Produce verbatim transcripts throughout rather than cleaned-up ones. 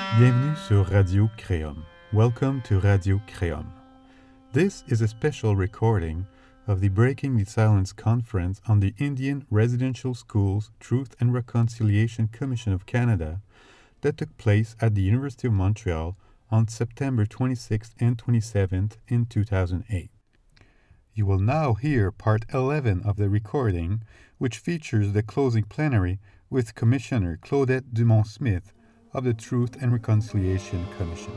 Bienvenue sur Radio Créum. Welcome to Radio Créum. This is a special recording of the Breaking the Silence Conference on the Indian Residential Schools Truth and Reconciliation Commission of Canada that took place at the University of Montreal on September twenty-sixth and twenty-seventh in two thousand eight. You will now hear part eleven of the recording, which features the closing plenary with Commissioner Claudette Dumont-Smith of the Truth and Reconciliation Commission.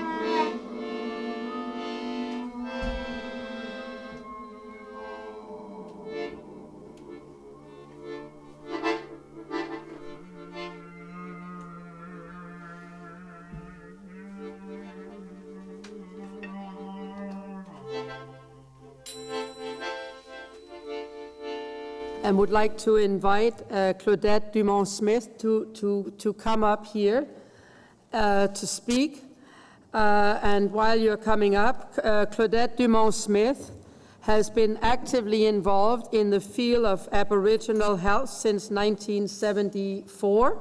And would like to invite uh, Claudette Dumont-Smith to, to, to come up here uh, to speak. Uh, and while you're coming up, uh, Claudette Dumont-Smith has been actively involved in the field of Aboriginal health since nineteen seventy-four.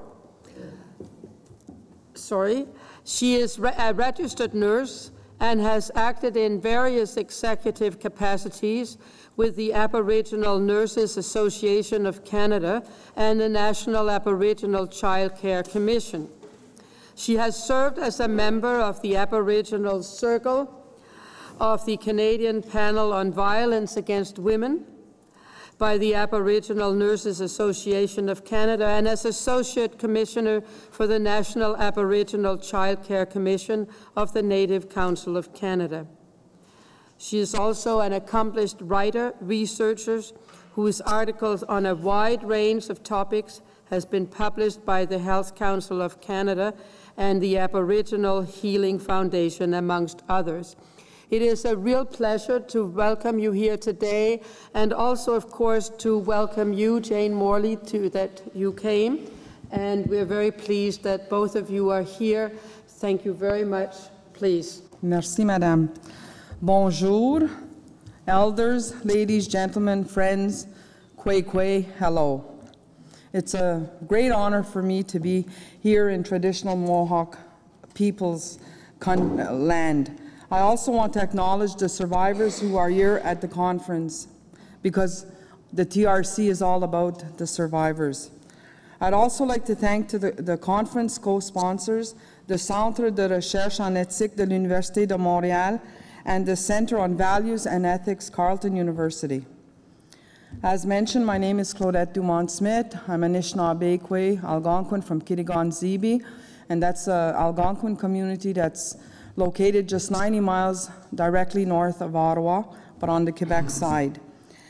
Sorry. She is re- a registered nurse and has acted in various executive capacities with the Aboriginal Nurses Association of Canada and the National Aboriginal Child Care Commission. She has served as a member of the Aboriginal Circle of the Canadian Panel on Violence Against Women by the Aboriginal Nurses Association of Canada and as Associate Commissioner for the National Aboriginal Child Care Commission of the Native Council of Canada. She is also an accomplished writer, researcher, whose articles on a wide range of topics has been published by the Health Council of Canada and the Aboriginal Healing Foundation, amongst others. It is a real pleasure to welcome you here today, and also, of course, to welcome you, Jane Morley, to that you came. And we're very pleased that both of you are here. Thank you very much. Please. Merci, Madame. Bonjour, elders, ladies, gentlemen, friends, kwe kwe, hello. It's a great honor for me to be here in traditional Mohawk people's con- land. I also want to acknowledge the survivors who are here at the conference, because the T R C is all about the survivors. I'd also like to thank to the, the conference co-sponsors, the Centre de Recherche en Éthique de l'Université de Montréal, and the Center on Values and Ethics, Carleton University. As mentioned, my name is Claudette Dumont-Smith. I'm a Anishinaabe Algonquin from Kitigan-Zibi, and that's an Algonquin community that's located just ninety miles directly north of Ottawa, but on the Quebec side.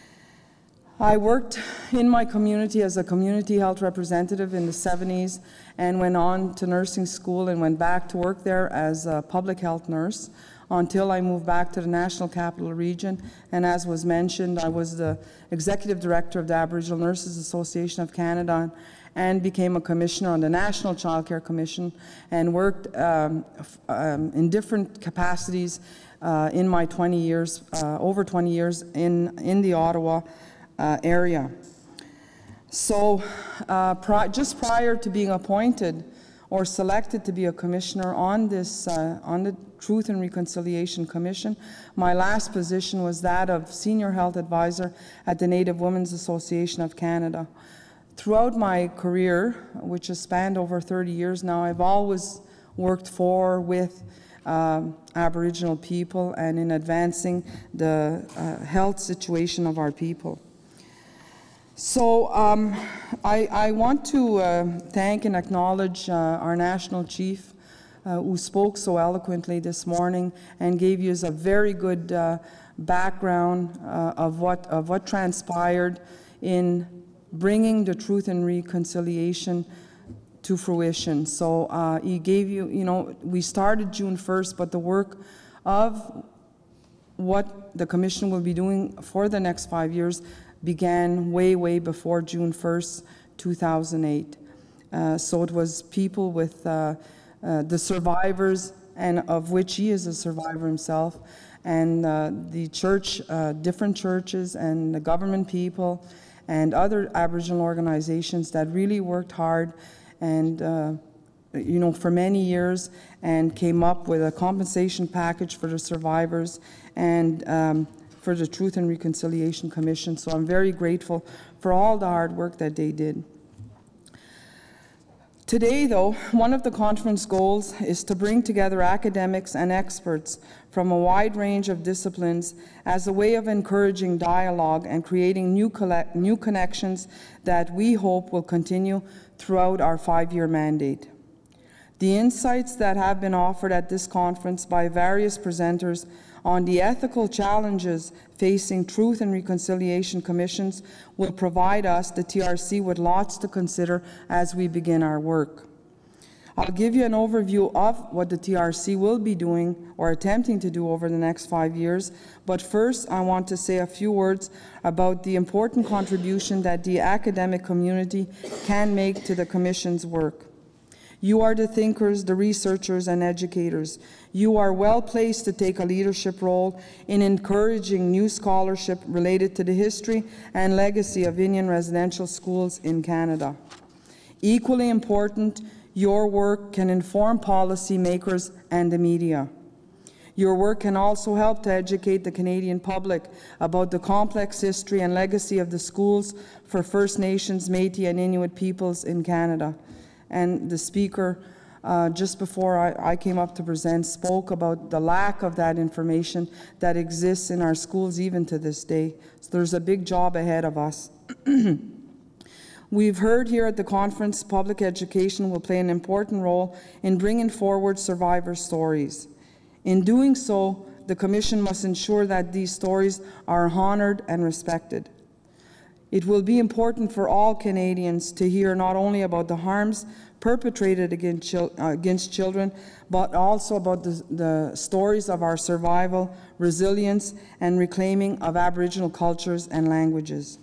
I worked in my community as a community health representative in the seventies and went on to nursing school and went back to work there as a public health nurse until I moved back to the National Capital Region. And as was mentioned, I was the Executive Director of the Aboriginal Nurses Association of Canada and became a commissioner on the National Child Care Commission and worked um, f- um, in different capacities uh, in my twenty years, uh, over twenty years in, in the Ottawa uh, area. So uh, pri- just prior to being appointed or selected to be a commissioner on this, uh, on the Truth and Reconciliation Commission, my last position was that of Senior Health Advisor at the Native Women's Association of Canada. Throughout my career, which has spanned over thirty years now, I've always worked for, with um, Aboriginal people and in advancing the uh, health situation of our people. So um, I, I want to uh, thank and acknowledge uh, our National Chief uh, who spoke so eloquently this morning and gave you a very good uh, background uh, of what of what transpired in bringing the Truth and Reconciliation to fruition. So uh, he gave you, you know, we started June first, but the work of what the Commission will be doing for the next five years began way, way before June first, two thousand eight. Uh, so it was people with uh, uh, the survivors, and of which he is a survivor himself, and uh, the church, uh, different churches and the government people and other Aboriginal organizations that really worked hard and uh, you know, for many years and came up with a compensation package for the survivors and um, for the Truth and Reconciliation Commission. So I'm very grateful for all the hard work that they did. Today, though, one of the conference goals is to bring together academics and experts from a wide range of disciplines as a way of encouraging dialogue and creating new, new connections that we hope will continue throughout our five-year mandate. The insights that have been offered at this conference by various presenters on the ethical challenges facing Truth and Reconciliation Commissions will provide us, the T R C, with lots to consider as we begin our work. I'll give you an overview of what the T R C will be doing or attempting to do over the next five years, but first I want to say a few words about the important contribution that the academic community can make to the Commission's work. You are the thinkers, the researchers, and educators. You are well placed to take a leadership role in encouraging new scholarship related to the history and legacy of Indian residential schools in Canada. Equally important, your work can inform policymakers and the media. Your work can also help to educate the Canadian public about the complex history and legacy of the schools for First Nations, Métis, and Inuit peoples in Canada. And the speaker, uh, just before I, I came up to present, spoke about the lack of that information that exists in our schools even to this day. So there's a big job ahead of us. We've heard here at the conference public education will play an important role in bringing forward survivor stories. In doing so, the Commission must ensure that these stories are honored and respected. It will be important for all Canadians to hear not only about the harms perpetrated against, chil uh, against children, but also about the, the stories of our survival, resilience, and reclaiming of Aboriginal cultures and languages.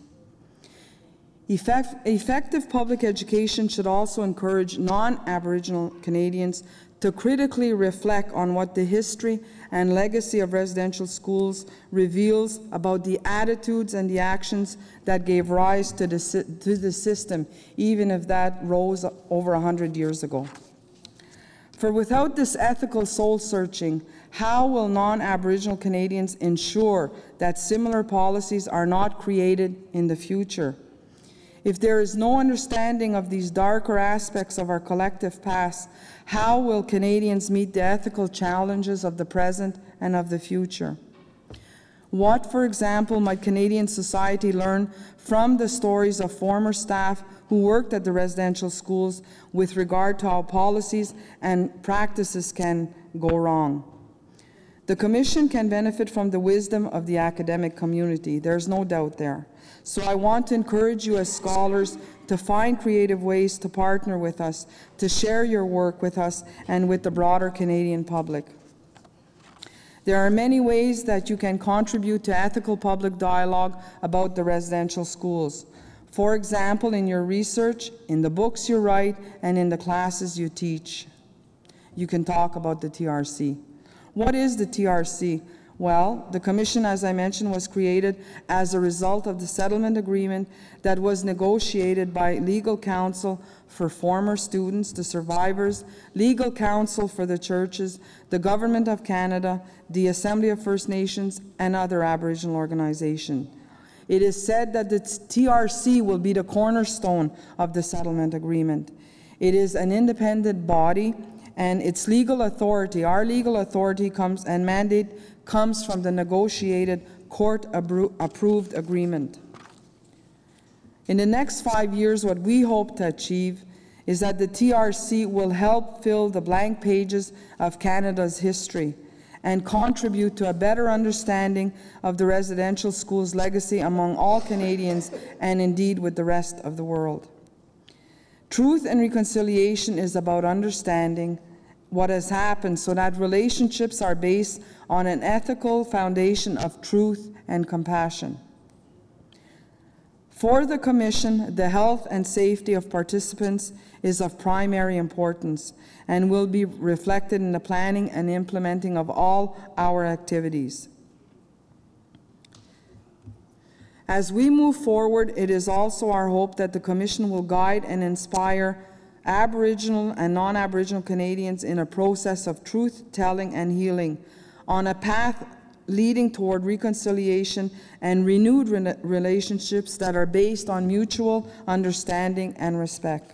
Effect effective public education should also encourage non-Aboriginal Canadians to critically reflect on what the history and legacy of residential schools reveals about the attitudes and the actions that gave rise to the, to the system, even if that rose over a hundred years ago. For without this ethical soul-searching, how will non-Aboriginal Canadians ensure that similar policies are not created in the future? If there is no understanding of these darker aspects of our collective past, how will Canadians meet the ethical challenges of the present and of the future? What, for example, might Canadian society learn from the stories of former staff who worked at the residential schools with regard to how policies and practices can go wrong? The Commission can benefit from the wisdom of the academic community. There's no doubt there. So I want to encourage you as scholars to find creative ways to partner with us, to share your work with us and with the broader Canadian public. There are many ways that you can contribute to ethical public dialogue about the residential schools. For example, in your research, in the books you write, and in the classes you teach. You can talk about the T R C. What is the T R C? Well, the Commission, as I mentioned, was created as a result of the settlement agreement that was negotiated by legal counsel for former students, the survivors, legal counsel for the churches, the Government of Canada, the Assembly of First Nations, and other Aboriginal organizations. It is said that the T R C will be the cornerstone of the settlement agreement. It is an independent body, and its legal authority, our legal authority comes and mandate comes from the negotiated court-approved agreement. In the next five years, what we hope to achieve is that the T R C will help fill the blank pages of Canada's history and contribute to a better understanding of the residential school's legacy among all Canadians and indeed with the rest of the world. Truth and reconciliation is about understanding what has happened so that relationships are based on an ethical foundation of truth and compassion. For the Commission, the health and safety of participants is of primary importance and will be reflected in the planning and implementing of all our activities. As we move forward, it is also our hope that the Commission will guide and inspire Aboriginal and non-Aboriginal Canadians in a process of truth-telling and healing, on a path leading toward reconciliation and renewed re- relationships that are based on mutual understanding and respect.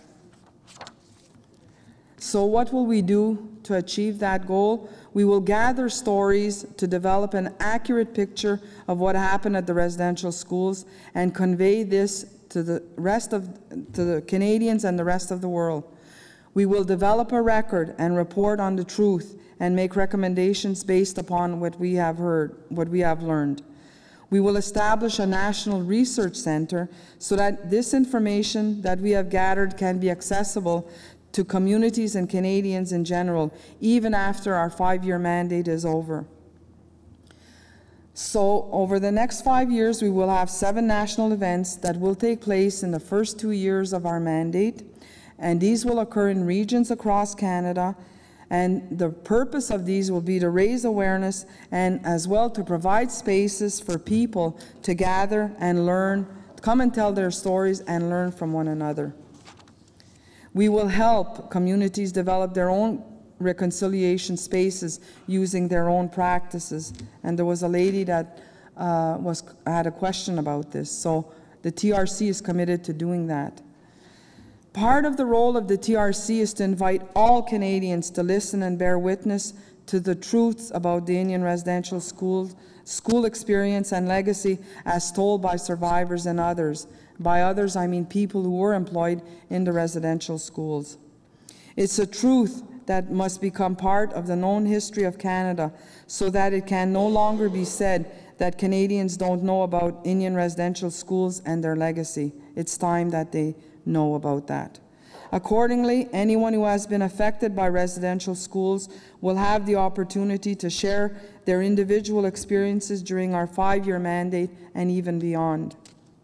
So what will we do to achieve that goal? We will gather stories to develop an accurate picture of what happened at the residential schools and convey this to the rest of to the Canadians and the rest of the world. We will develop a record and report on the truth and make recommendations based upon what we have heard, what we have learned. We will establish a national research center so that this information that we have gathered can be accessible to communities and Canadians in general, even after our five-year mandate is over. So over the next five years, we will have seven national events that will take place in the first two years of our mandate, and these will occur in regions across Canada, and the purpose of these will be to raise awareness and as well to provide spaces for people to gather and learn, come and tell their stories and learn from one another. We will help communities develop their own reconciliation spaces using their own practices. And there was a lady that uh, was had a question about this. So the T R C is committed to doing that. Part of the role of the T R C is to invite all Canadians to listen and bear witness to the truths about the Indian residential school, school experience and legacy as told by survivors and others. By others, I mean people who were employed in the residential schools. It's a truth that must become part of the known history of Canada so that it can no longer be said that Canadians don't know about Indian residential schools and their legacy. It's time that they know about that. Accordingly, anyone who has been affected by residential schools will have the opportunity to share their individual experiences during our five-year mandate and even beyond.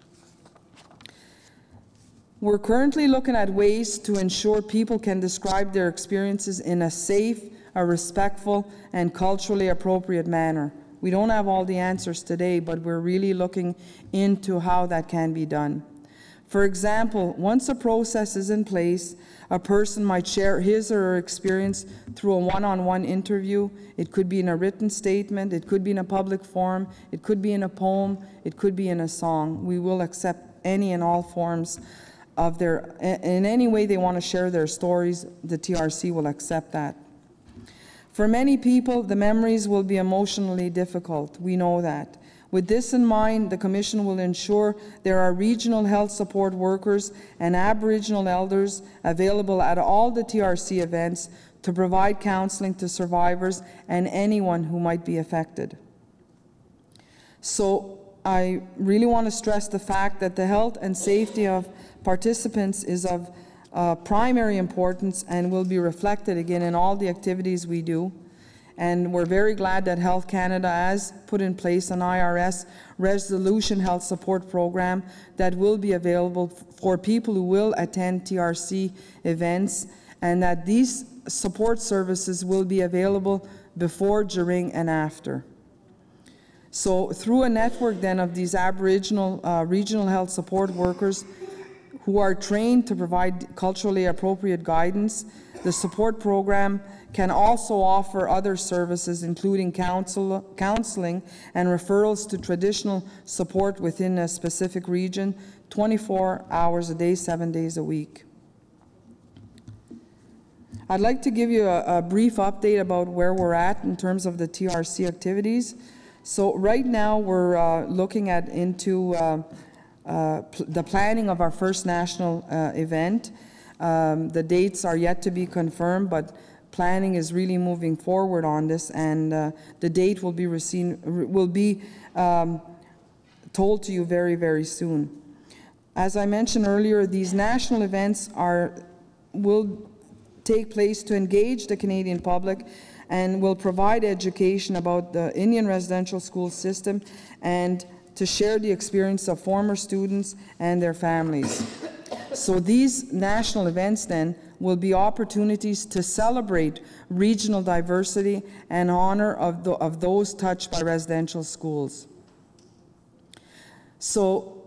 We're currently looking at ways to ensure people can describe their experiences in a safe, a respectful, and culturally appropriate manner. We don't have all the answers today, but we're really looking into how that can be done. For example, once a process is in place, a person might share his or her experience through a one-on-one interview. It could be in a written statement, it could be in a public forum, it could be in a poem, it could be in a song. We will accept any and all forms of their, in any way they want to share their stories, the T R C will accept that. For many people, the memories will be emotionally difficult. We know that. With this in mind, the Commission will ensure there are regional health support workers and Aboriginal elders available at all the T R C events to provide counseling to survivors and anyone who might be affected. So I really want to stress the fact that the health and safety of participants is of uh, primary importance and will be reflected again in all the activities we do. And we're very glad that Health Canada has put in place an I R S Resolution Health Support Program that will be available for people who will attend T R C events, and that these support services will be available before, during, and after. So through a network then of these Aboriginal uh, regional health support workers who are trained to provide culturally appropriate guidance, the support program can also offer other services including counsel, counseling and referrals to traditional support within a specific region, twenty-four hours a day, seven days a week. I'd like to give you a, a brief update about where we're at in terms of the T R C activities. So right now we're uh, looking at into uh, uh, pl the planning of our first national uh, event. Um, the dates are yet to be confirmed, but planning is really moving forward on this, and uh, the date will be received, will be um, told to you very, very soon. As I mentioned earlier, these national events are will take place to engage the Canadian public and will provide education about the Indian residential school system and to share the experience of former students and their families. So these national events then will be opportunities to celebrate regional diversity and honor of, the, of those touched by residential schools. So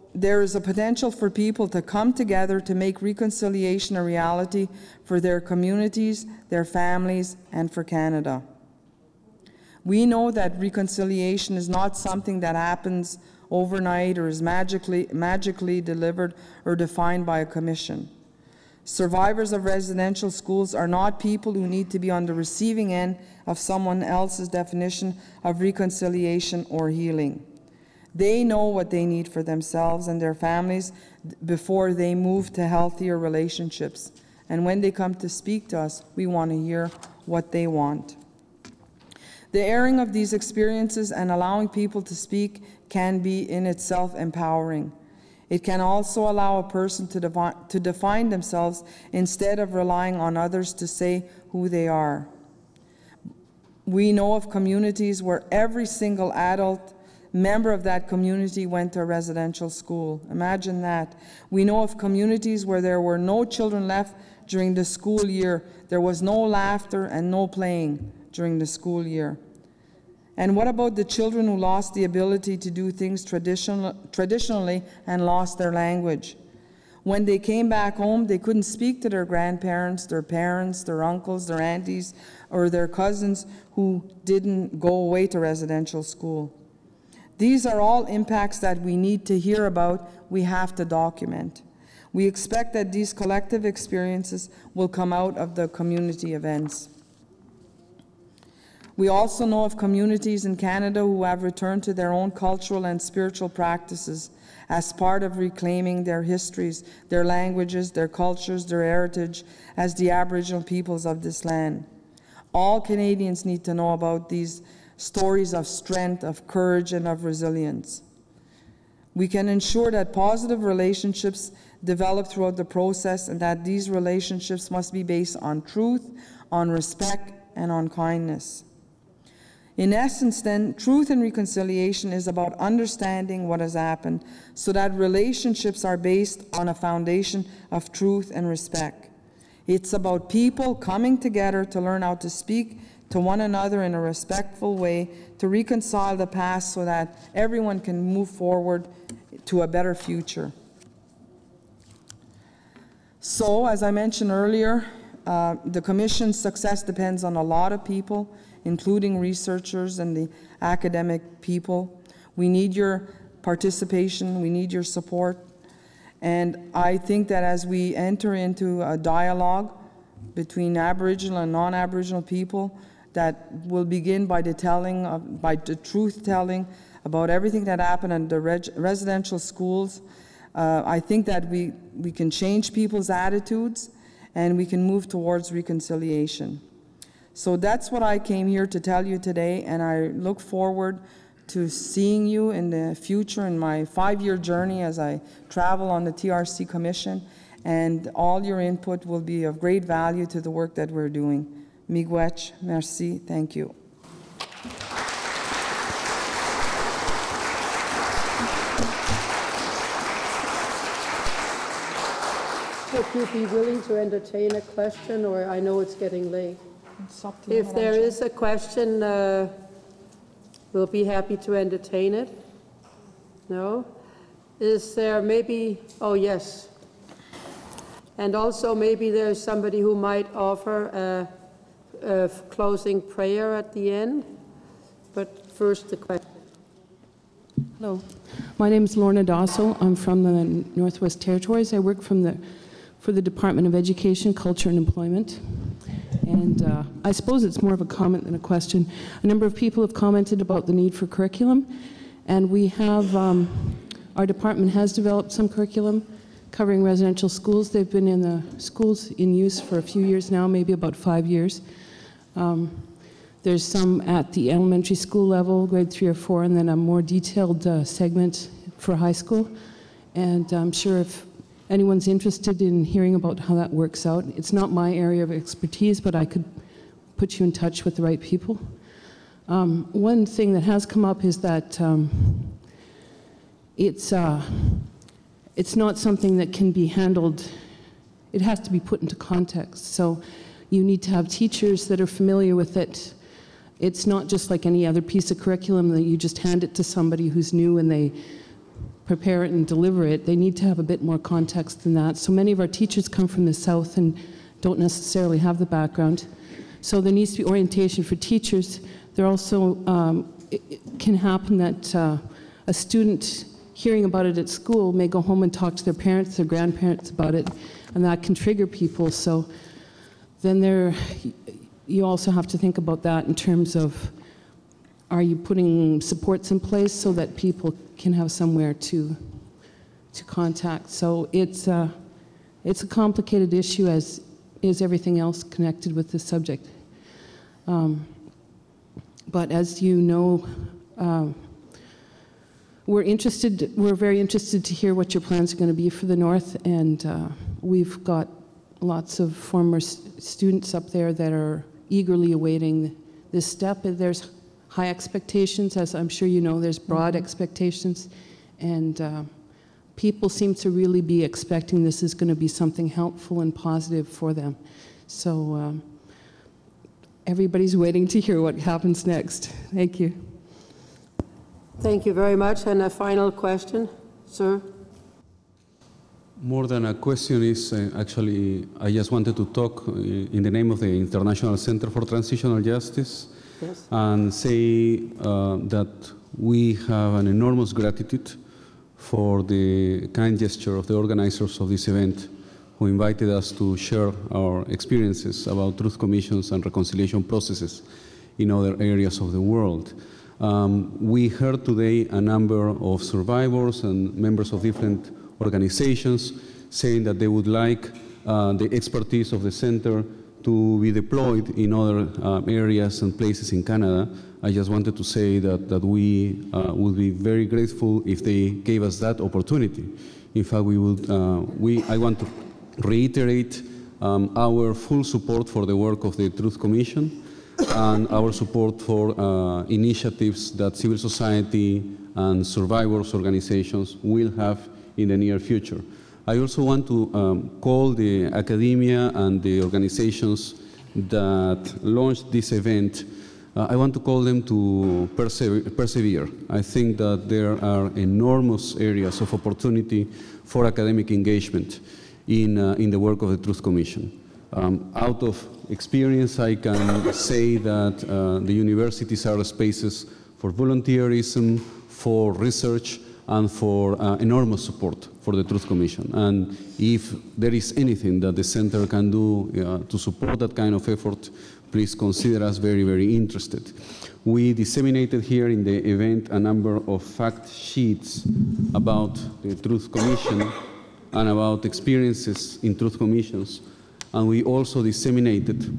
there is a potential for people to come together to make reconciliation a reality for their communities, their families, and for Canada. We know that reconciliation is not something that happens overnight or is magically, magically delivered or defined by a commission. Survivors of residential schools are not people who need to be on the receiving end of someone else's definition of reconciliation or healing. They know what they need for themselves and their families before they move to healthier relationships. And when they come to speak to us, we want to hear what they want. The airing of these experiences and allowing people to speak can be in itself empowering. It can also allow a person to, devi- to define themselves instead of relying on others to say who they are. We know of communities where every single adult member of that community went to a residential school. Imagine that. We know of communities where there were no children left during the school year. There was no laughter and no playing during the school year. And what about the children who lost the ability to do things traditional, traditionally and lost their language? When they came back home, they couldn't speak to their grandparents, their parents, their uncles, their aunties, or their cousins who didn't go away to residential school. These are all impacts that we need to hear about, we have to document. We expect that these collective experiences will come out of the community events. We also know of communities in Canada who have returned to their own cultural and spiritual practices as part of reclaiming their histories, their languages, their cultures, their heritage as the Aboriginal peoples of this land. All Canadians need to know about these stories of strength, of courage, and of resilience. We can ensure that positive relationships develop throughout the process and that these relationships must be based on truth, on respect, and on kindness. In essence, then, truth and reconciliation is about understanding what has happened so that relationships are based on a foundation of truth and respect. It's about people coming together to learn how to speak to one another in a respectful way, to reconcile the past so that everyone can move forward to a better future. So, as I mentioned earlier, uh, the Commission's success depends on a lot of people, including researchers and the academic people. We need your participation, we need your support, and I think that as we enter into a dialogue between Aboriginal and non-Aboriginal people, that will begin by the telling, of, by the truth-telling about everything that happened in the reg residential schools. Uh, I think that we, we can change people's attitudes and we can move towards reconciliation. So that's what I came here to tell you today, and I look forward to seeing you in the future in my five-year journey as I travel on the T R C Commission, and all your input will be of great value to the work that we're doing. Miigwech, merci, thank you. Would you be willing to entertain a question, or I know it's getting late? It's up to you, If there is a question, uh, we'll be happy to entertain it. No? Is there maybe, oh yes. And also maybe there's somebody who might offer a, a closing prayer at the end. But first the question. Hello, my name is Lorna Dosso. I'm from the Northwest Territories. I work from the, for the Department of Education, Culture and Employment. And uh, I suppose it's more of a comment than a question. A number of people have commented about the need for curriculum, and we have, um, our department has developed some curriculum covering residential schools. They've been in the schools in use for a few years now, maybe about five years. Um, there's some at the elementary school level, grade three or four, and then a more detailed uh, segment for high school. And I'm sure if anyone's interested in hearing about how that works out, it's not my area of expertise, but I could put you in touch with the right people. Um, one thing that has come up is that um, it's, uh, it's not something that can be handled, it has to be put into context. So you need to have teachers that are familiar with it. It's not just like any other piece of curriculum that you just hand it to somebody who's new and they prepare it and deliver it, they need to have a bit more context than that. So many of our teachers come from the South and don't necessarily have the background. So there needs to be orientation for teachers. There also um, it, it can happen that uh, a student hearing about it at school may go home and talk to their parents, their grandparents about it, and that can trigger people. So then there, you also have to think about that in terms of, are you putting supports in place so that people can have somewhere to to contact? So it's a, it's a complicated issue, as is everything else connected with this subject. Um, but as you know, um, we're interested, we're very interested to hear what your plans are going to be for the North, and uh, we've got lots of former s- students up there that are eagerly awaiting this step. There's high expectations, as I'm sure you know, there's broad mm-hmm. expectations, and uh, people seem to really be expecting this is going to be something helpful and positive for them. So um, everybody's waiting to hear what happens next. Thank you. Thank you very much. And a final question, sir? More than a question is, uh, actually, I just wanted to talk uh, in the name of the International Center for Transitional Justice. Yes. And say uh, that we have an enormous gratitude for the kind gesture of the organizers of this event, who invited us to share our experiences about truth commissions and reconciliation processes in other areas of the world. Um, we heard today a number of survivors and members of different organizations saying that they would like uh, the expertise of the center to be deployed in other uh, areas and places in Canada. I just wanted to say that, that we uh, would be very grateful if they gave us that opportunity. In fact, we would, uh, we, I want to reiterate um, our full support for the work of the Truth Commission and our support for uh, initiatives that civil society and survivors organizations will have in the near future. I also want to um, call the academia and the organizations that launched this event, uh, I want to call them to perse- persevere. I think that there are enormous areas of opportunity for academic engagement in, uh, in the work of the Truth Commission. Um, out of experience, I can say that uh, the universities are spaces for volunteerism, for research, and for uh, enormous support for the Truth Commission. And if there is anything that the center can do uh, to support that kind of effort, please consider us very, very interested. We disseminated here in the event a number of fact sheets about the Truth Commission and about experiences in Truth Commissions. And we also disseminated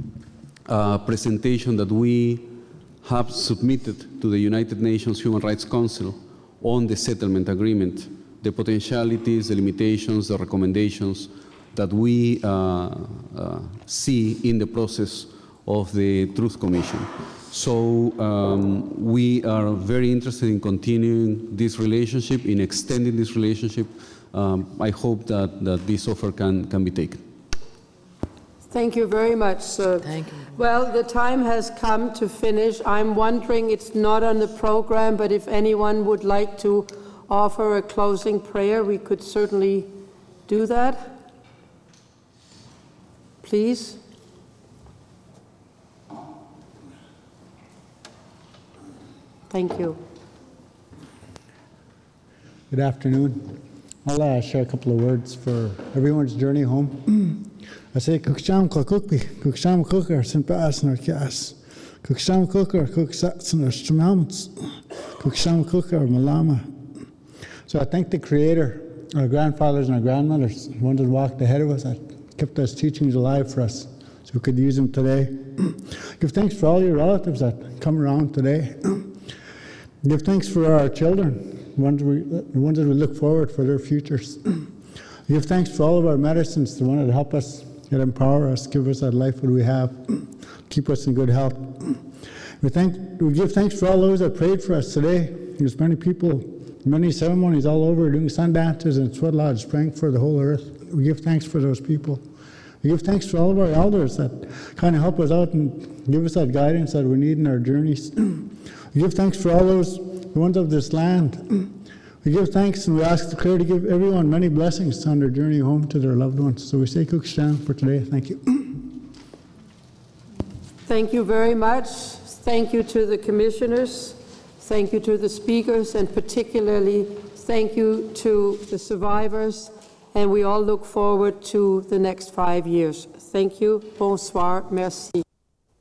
a presentation that we have submitted to the United Nations Human Rights Council on the settlement agreement, the potentialities, the limitations, the recommendations that we uh, uh, see in the process of the Truth Commission. So um, we are very interested in continuing this relationship, in extending this relationship. Um, I hope that, that this offer can, can be taken. Thank you very much, sir. Thank you. Well, the time has come to finish. I'm wondering, it's not on the program, but if anyone would like to offer a closing prayer, we could certainly do that. Please. Thank you. Good afternoon. I'll uh, share a couple of words for everyone's journey home. I say, Kuksham Kakukbi, Kuksham Kukar, Simpas Narkas, Kuksham Kukar, Kuksats and Strumams, Kuksham Kukar, Malama. So I thank the Creator, our grandfathers and our grandmothers, the ones that walked ahead of us, that kept those teachings alive for us, so we could use them today. Give thanks for all your relatives that come around today. Give thanks for our children, the ones, we, the ones that we look forward for their futures. Give thanks for all of our medicines, the ones that help us, that empower us, give us that life that we have, keep us in good health. We, thank, we give thanks for all those that prayed for us today. There's many people, many ceremonies all over, doing sun dances and sweat lodges, praying for the whole earth. We give thanks for those people. We give thanks for all of our elders that kind of help us out and give us that guidance that we need in our journeys. We give thanks for all those, the ones of this land, We give thanks and we ask the Clare to give everyone many blessings on their journey home to their loved ones. So we say Kuksham for today. Thank you. Thank you very much. Thank you to the commissioners. Thank you to the speakers, and particularly thank you to the survivors. And we all look forward to the next five years. Thank you. Bonsoir. Merci.